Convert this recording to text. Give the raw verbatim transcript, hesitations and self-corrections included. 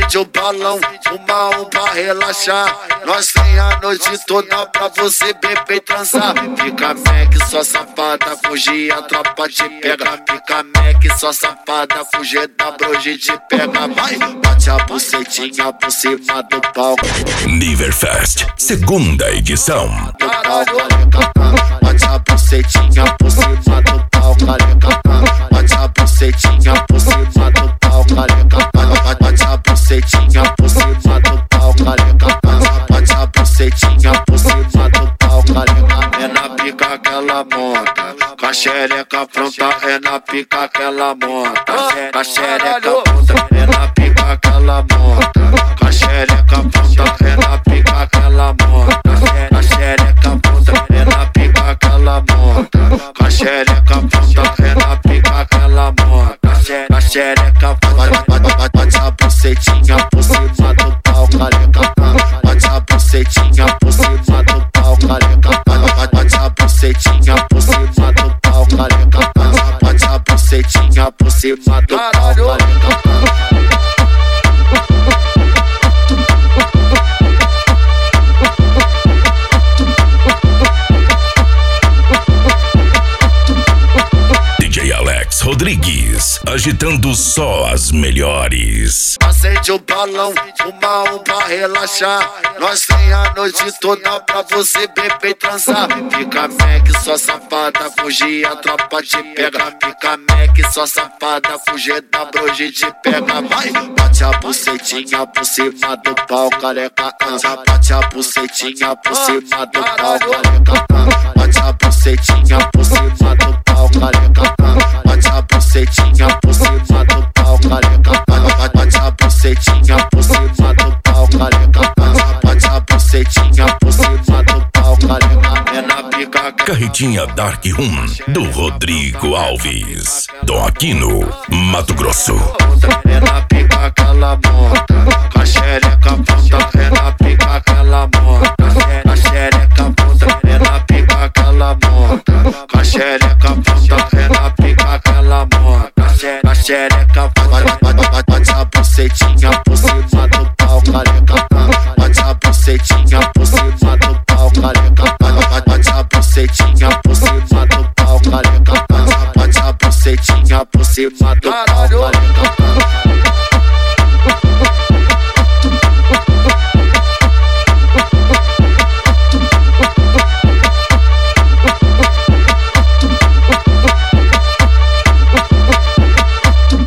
Acende o balão, uma um pra relaxar. Nós tem a noite toda pra você beber e transar. Fica Mac, só safada, fugir, a tropa te pega. Fica Mac, só safada, fugir da broje te pega. Vai, bate a bucetinha por cima do palco. Niverfest, segunda edição. Do palco, alecatá. Bate a bucetinha por cima do palco, alecatá. Bate a bucetinha por cima do palco, alecatá. Bate a bucetinha por cima do palco, alecatá. Bate a bucetinha por cima do palco, alecatá. É na pica que ela monta, com a xereca pronta. É na pica que ela monta, com a xereca pronta. É na pica que ela monta, com a xereca pronta. É na pica que ela monta, com a xereca pronta. É na pica que ela monta, com a xereca pronta. É na pica que ela monta, com a xereca pronta. Bate a bucetinha por cima do palco, alecatá. Bate a bucetinha por cima do palco, alecatá. Bate a bucetinha por cima do palco, alecatá. Bate a bucetinha por cima do palco, alecatá. D J Alex Rodrigues, agitando só as melhores. Acende o balão, uma um pra relaxar. Nós tem a noite toda pra você beber e transar. Fica Mac, só safada, fugir, a tropa te pega. Fica Mac, só safada, fugir da broje te pega. Vai, bate a bucetinha por cima do palco, alecatá. Bate a bucetinha por cima do palco, alecatá. Bate a bucetinha por cima do palco, alecatá. Bate a bucetinha por cima do palco, alecatá. Bate a bucetinha por cima do palco, alecatá. Bate a bucetinha por cima do palco, alecatá. É na pica que... Carretinha Dark Room, do Rodrigo Alves, Dom Aquino, Mato Grosso. É na pica que ela monta, com a xereca pronta. É na pica que ela monta, com a xereca pronta. É na pica que ela monta, com a xereca pronta. É na pica que ela monta, com a xereca pronta. Bate a bucetinha por cima do palco, alecatá. Bate a bucetinha por cima do palco, alecatá. Bate a bucetinha por cima do palco, alecatá. Bate a bucetinha por cima do palco, alecatá.